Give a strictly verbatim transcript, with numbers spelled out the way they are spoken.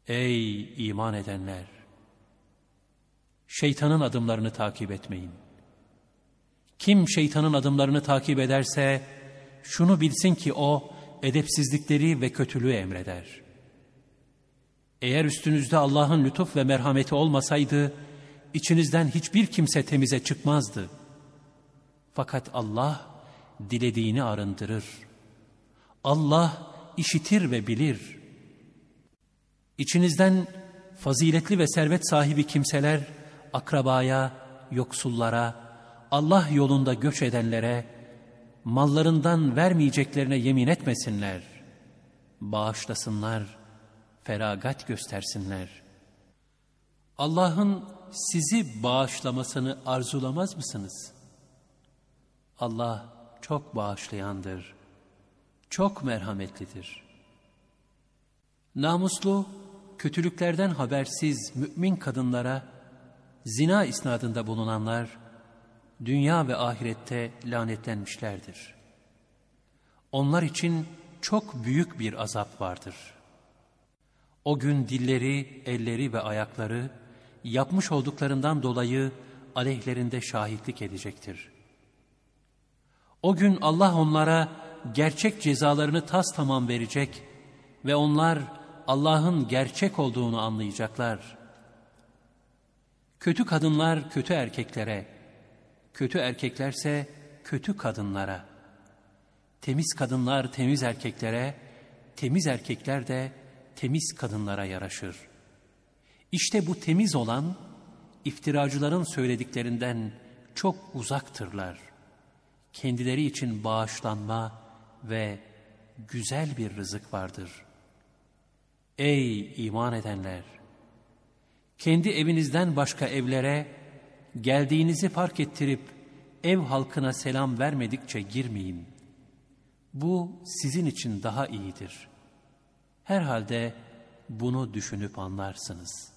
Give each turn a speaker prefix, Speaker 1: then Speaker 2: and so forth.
Speaker 1: Ey iman edenler! Şeytanın adımlarını takip etmeyin. Kim şeytanın adımlarını takip ederse, şunu bilsin ki o, edepsizlikleri ve kötülüğü emreder. Eğer üstünüzde Allah'ın lütuf ve merhameti olmasaydı, içinizden hiçbir kimse temize çıkmazdı. Fakat Allah, dilediğini arındırır. Allah, işitir ve bilir. İçinizden faziletli ve servet sahibi kimseler, akrabaya, yoksullara, Allah yolunda göç edenlere, mallarından vermeyeceklerine yemin etmesinler. Bağışlasınlar, feragat göstersinler. Allah'ın sizi bağışlamasını arzulamaz mısınız? Allah çok bağışlayandır, çok merhametlidir. Namuslu, kötülüklerden habersiz mümin kadınlara zina isnadında bulunanlar, dünya ve ahirette lanetlenmişlerdir. Onlar için çok büyük bir azap vardır. O gün dilleri, elleri ve ayakları yapmış olduklarından dolayı aleyhlerinde şahitlik edecektir. O gün Allah onlara gerçek cezalarını tastamam verecek ve onlar Allah'ın gerçek olduğunu anlayacaklar. Kötü kadınlar kötü erkeklere, kötü erkeklerse kötü kadınlara, temiz kadınlar temiz erkeklere, temiz erkekler de temiz kadınlara yaraşır. İşte bu temiz olan, iftiracıların söylediklerinden çok uzaktırlar. Kendileri için bağışlanma ve güzel bir rızık vardır. Ey iman edenler! Kendi evinizden başka evlere, geldiğinizi fark ettirip ev halkına selam vermedikçe girmeyin. Bu sizin için daha iyidir. Herhalde bunu düşünüp anlarsınız.